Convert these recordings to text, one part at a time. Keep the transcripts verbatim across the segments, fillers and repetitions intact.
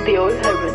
The Old Heaven।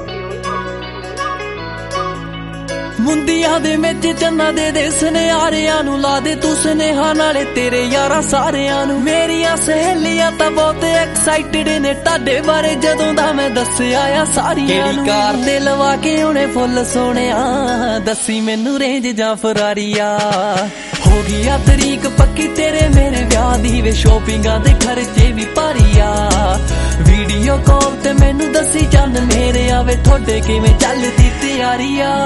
ਮੁੰਦੀਆਂ ਦੇ ਵਿੱਚ ਚੰਨਾ ਦੇ ਦੇ ਸੁਨਿਆਰਿਆਂ ਨੂੰ ਲਾ ਦੇ ਤੂੰ ਸੁਨੇਹਾ ਨਾਲੇ ਤੇਰੇ ਯਾਰਾਂ ਸਾਰਿਆਂ ਨੂੰ। ਮੇਰੀਆਂ ਸਹੇਲੀਆਂ ਤਾਂ ਬਹੁਤ ਐਕਸਾਈਟਡ ਨੇ ਤੁਹਾਡੇ ਬਾਰੇ ਜਦੋਂ ਦਾ ਮੈਂ ਦੱਸਿਆ ਆ ਸਾਰੀਆਂ ਨੂੰ। ਕਾਰ ਤੇ ਲਵਾ ਕੇ ਉਹਨੇ ਫੁੱਲ ਸੋਹਣਿਆ ਦੱਸੀ ਮੈਨੂੰ ਰੇਂਜ ਜਾਂ ਫਰਾਰੀਆ। ਹੋ ਗਈ ਆ ਤਰੀਕ ਪੱਕੀ ਤੇਰੇ ਮੇਰੇ ਵਿਆਹ ਦੀ ਵੇ ਸ਼ੋਪਿੰਗਾਂ ਦੇ ਖਰਚੇ ਵੀ ਭਾਰੀ ਆ। ਵੀਡੀਓ ਕਾਲ ਤੇ ਮੈਨੂੰ ਦੱਸੀ ਚੰਨ ਮੇਰੇ ਆਵੇ ਤੁਹਾਡੇ ਕਿਵੇਂ ਚੱਲਦੀ ਤਿਆਰੀ ਆ।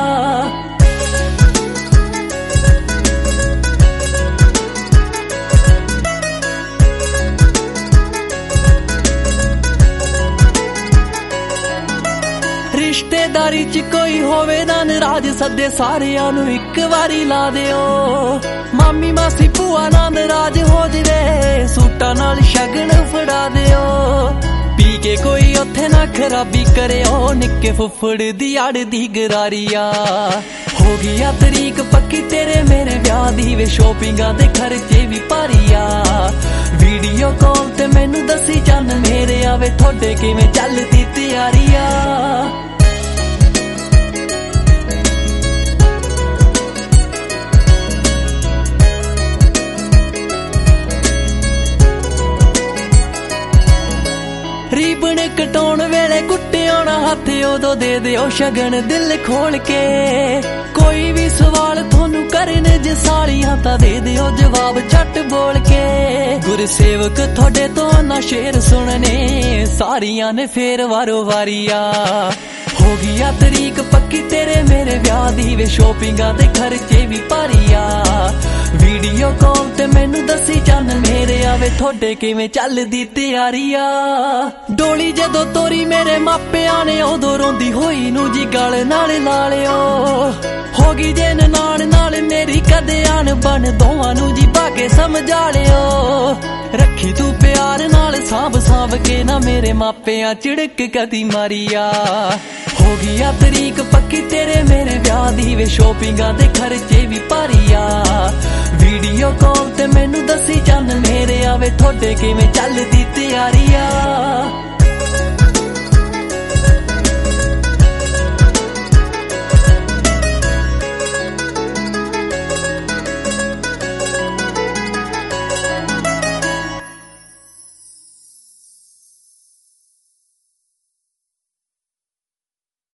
ਰਿਸ਼ਤੇਦਾਰੀ ਚ ਕੋਈ ਹੋਵੇ ਨਾ ਨਾਰਾਜ਼ ਸੱਦੇ ਸਾਰਿਆਂ ਨੂੰ ਇੱਕ ਵਾਰੀ ਲਾ ਦਿਓ। ਮਾਮੀ ਮਾਸੀ ਭੂਆ ਨਾ ਨਾਰਾਜ਼ ਹੋ ਜਵੇ ਸੂਟਾਂ ਨਾਲ ਸ਼ਗਨ ਫੜਾ ਦਿਓ। ਪੀ ਕੇ ਕੋਈ ਉੱਥੇ ਨਾ ਖਰਾਬੀ ਕਰਿਓ ਨਿੱਕੇ ਫੁੱਫੜ ਦੀ ਆੜ ਦੀ ਗਰਾਰੀ ਆ। ਹੋ ਗਈ ਆ ਤਰੀਕ ਪੱਕੀ ਤੇਰੇ ਮੇਰੇ ਵਿਆਹ ਦੀ ਵੇ ਸ਼ੋਪਿੰਗਾਂ ਦੇ ਖਰਚੇ ਵੀ ਭਾਰੀ ਆ। ਵੀਡੀਓ ਕਾਲ ਤੇ ਮੈਨੂੰ ਦੱਸੀ ਚੰਨ ਮੇਰੇ ਆਵੇ ਤੁਹਾਡੇ ਕਿਵੇਂ ਚੱਲਦੀ ਤਿਆਰੀ ਆ। ਰੀਬਨ ਕਟਾਉਣ ਵੇਲੇ ਕੁੱਟਿਆ ਨਾ ਹੱਥ ਉਦੋਂ ਦੇ ਦਿਓ ਸ਼ਗਨ ਦਿਲ ਖੋਲ ਕੇ। ਕੋਈ ਵੀ ਸਵਾਲ ਤੁਹਾਨੂੰ ਕਰਨ ਜੇ ਸਾਲੀਆਂ ਤਾਂ ਦੇ ਦਿਓ ਜਵਾਬ ਛੱਟ ਬੋਲ ਕੇ। ਗੁਰਸੇਵਕ ਤੁਹਾਡੇ ਤੋਂ ਨਾ ਸ਼ੇਰ ਸੁਣਨੇ ਸਾਰੀਆਂ ਨੇ ਫੇਰ ਵਾਰੋ ਵਾਰੀ ਆ। ਹੋ ਗਈ ਆ ਤਰੀਕ ਪੱਕੀ ਤੇਰੇ ਮੇਰੇ ਵਿਆਹ ਦੀ ਵੇ ਸ਼ੋਪਿੰਗਾਂ ਦੇ ਖਰਚੇ ਵੀ ਭਾਰੀ ਆ। ਵੀਡੀਓ ਕਾਲ ਤੇ ਮੈਨੂੰ ਦੱਸੀ ਚੰਨ ਮੇਰੇ ਆਵੇ ਤੁਹਾਡੇ ਕਿਵੇਂ ਚੱਲਦੀ ਤਿਆਰੀ ਆ। ਡੋਲੀ ਜਦੋਂ ਤੋਰੀ ਮੇਰੇ ਮਾਪਿਆਂ ਨੇ ਉਦੋਂ ਰੋਂਦੀ ਹੋਈ ਨੂੰ ਜੀ ਗਲ ਨਾਲ ਲਾ ਲਿਓ। ਹੋ ਗਈ ਜੇ ਨਨਾਣ ਨਾਲ ਮੇਰੀ ਕਦੇ ਆਣ ਬਣ ਦੋਵਾਂ ਨੂੰ ਜੀ ਪਾ ਕੇ ਸਮਝਾ ਲਿਓ। ਰੱਖੀ ਤੂੰ ਪਿਆਰ ਨਾਲ ਸਾਂਭ ਸਾਂਭ ਕੇ ਨਾ ਮੇਰੇ ਮਾਪਿਆਂ ਝਿੜਕ ਕਦੀ ਮਾਰੀ ਆ। ਹੋ ਗਈ ਆ ਤਰੀਕ ਪੱਕੀ ਤੇਰੇ ਮੇਰੇ ਵਿਆਹ ਦੀ ਵੇ ਸ਼ੋਪਿੰਗਾਂ ਦੇ ਖਰਚੇ ਵੀ ਭਾਰੀ ਆ। ਵੀਡੀਓ ਕਾਲ ਤੇ ਮੈਨੂੰ ਦੱਸੀ ਚੰਨ ਮੇਰੇ ਆਵੇ ਤੁਹਾਡੇ ਕਿਵੇਂ ਚੱਲਦੀ ਤਿਆਰੀ ਆ।